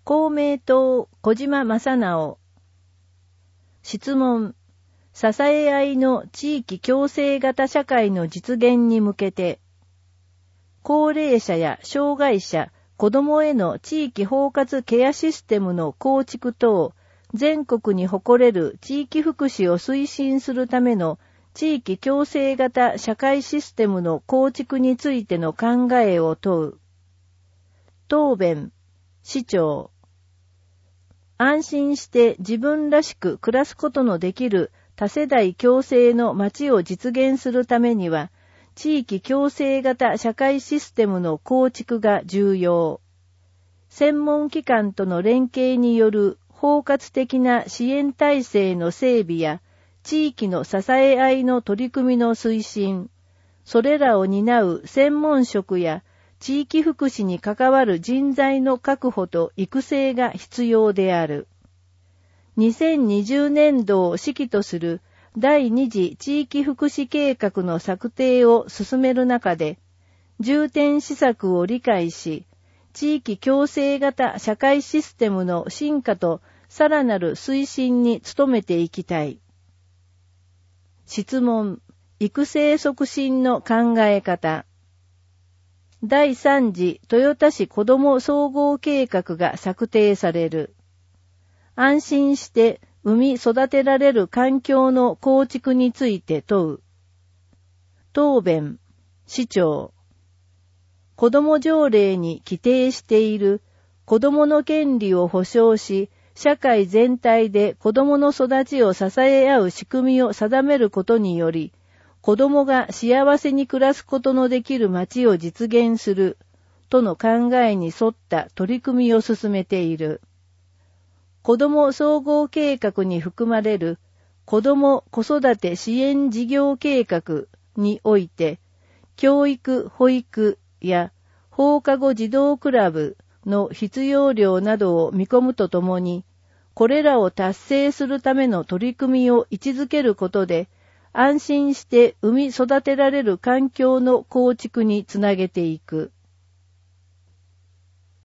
公明党小島正直。質問。支え合いの地域共生型社会の実現に向けて、高齢者や障害者、子どもへの地域包括ケアシステムの構築等、全国に誇れる地域福祉を推進するための地域共生型社会システムの構築についての考えを問う。答弁。市長。安心して自分らしく暮らすことのできる多世代共生の街を実現するためには、地域共生型社会システムの構築が重要。専門機関との連携による包括的な支援体制の整備や、地域の支え合いの取り組みの推進、それらを担う専門職や地域福祉に関わる人材の確保と育成が必要である。2020年度を指揮とする第2次地域福祉計画の策定を進める中で、重点施策を理解し、地域共生型社会システムの進化とさらなる推進に努めていきたい。質問。育成促進の考え方。第3次豊田市子ども総合計画が策定される。安心して産み育てられる環境の構築について問う。答弁。市長。子ども条例に規定している子どもの権利を保障し、社会全体で子どもの育ちを支え合う仕組みを定めることにより、子どもが幸せに暮らすことのできる街を実現するとの考えに沿った取り組みを進めている。子ども総合計画に含まれる子ども子育て支援事業計画において、教育・保育や放課後児童クラブの必要量などを見込むとともに、これらを達成するための取り組みを位置づけることで、安心して産み育てられる環境の構築につなげていく。